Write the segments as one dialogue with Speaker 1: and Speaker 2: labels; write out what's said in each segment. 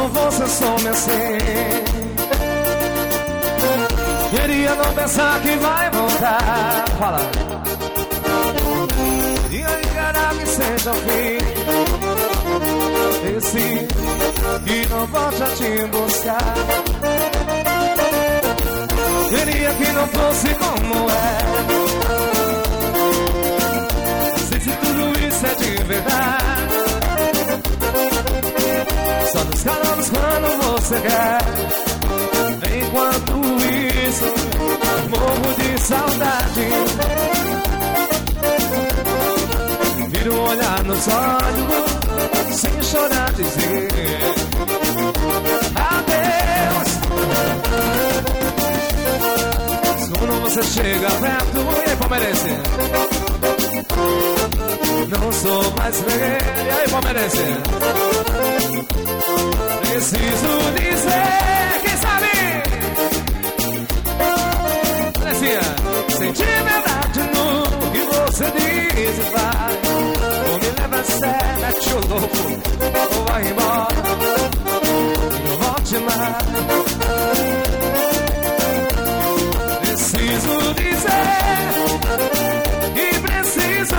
Speaker 1: Quando você some assim, queria não pensar que vai voltar. Fala. Queria encarar que seja o fim, esse que não volte a te buscar. Queria que não fosse como é, se tudo isso é de verdade. Só nos calamos quando você quer. Enquanto isso, morro de saudade. Viro um olhar nos olhos, sem chorar dizer adeus. Quando você chega perto, e aí, palmeirense? Não sou mais velho, e aí, palmeirense? Preciso dizer, quem sabe? Alessia, senti verdade no que você diz e vai. Ou me leva a sério, mete o louco, ou vai embora, não volte mais. Preciso dizer que preciso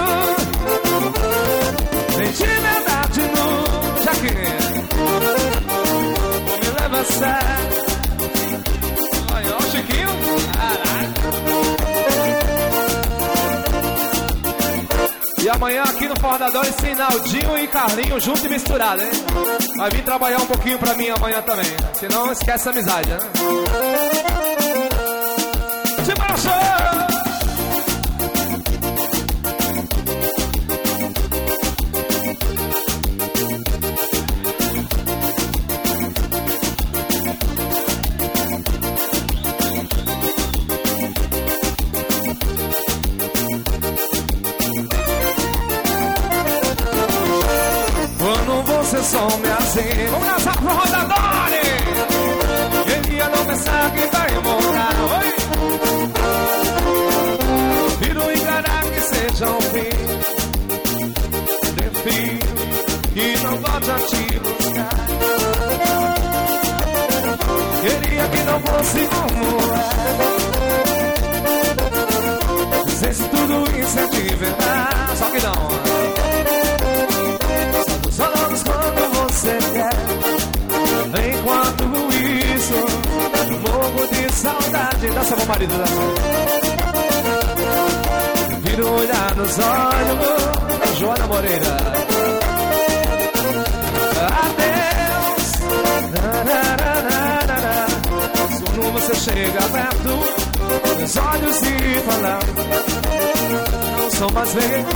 Speaker 1: sentir verdade no jaqueiro. Me leva a sério. Olha, ó o Chiquinho. Caraca. E amanhã aqui no Forró da Dores tem Naldinho e Carlinho junto e misturado, hein? Vai vir trabalhar um pouquinho pra mim amanhã também. Senão esquece a amizade, né? De marcha! Quando você some assim, vamos dançar pro Rodadone! Queria não pensar que vai voltar. Oi! Viro enganar que seja um fim. Prefiro que não volte a te buscar. Queria que não fosse como é. Sei se tudo isso é de verdade. Só que não. Só falamos quando você quer. Enquanto isso, morro de saudade. Dança, meu marido, dança. Viro olhar nos olhos, Joana Moreira. Adeus. Quando você chega perto, meus olhos se falam, não são mais velhos.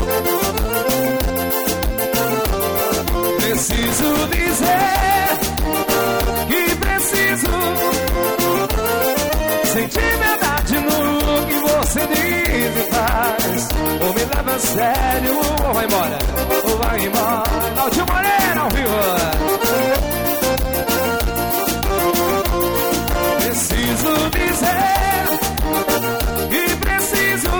Speaker 1: Preciso dizer que preciso sentir verdade no que você diz e faz. Ou me leva a sério, ou vai embora, ou vai embora. Naldinho Moreno ao vivo. Preciso dizer que preciso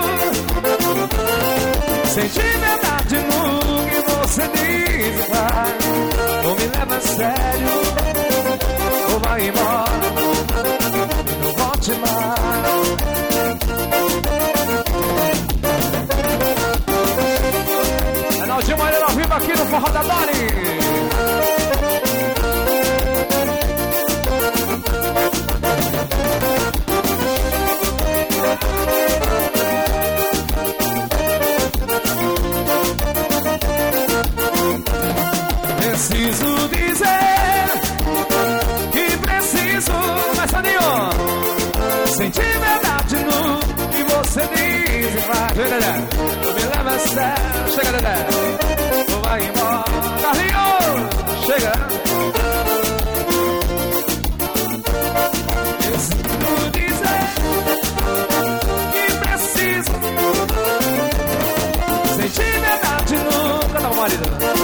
Speaker 1: sentir verdade no que você diz e faz. Ou me leva a sério, ou vai embora, e não volte mais. É Naldinho Moreno ao vivo aqui no Forró da Dori. Preciso dizer que preciso, mas Saninho, sentir verdade no que você diz e faz. Me leva a sério, chega, Dedé, ou vai embora. Carlinho, chega. Preciso dizer que preciso sentir verdade no... Cadê o marido?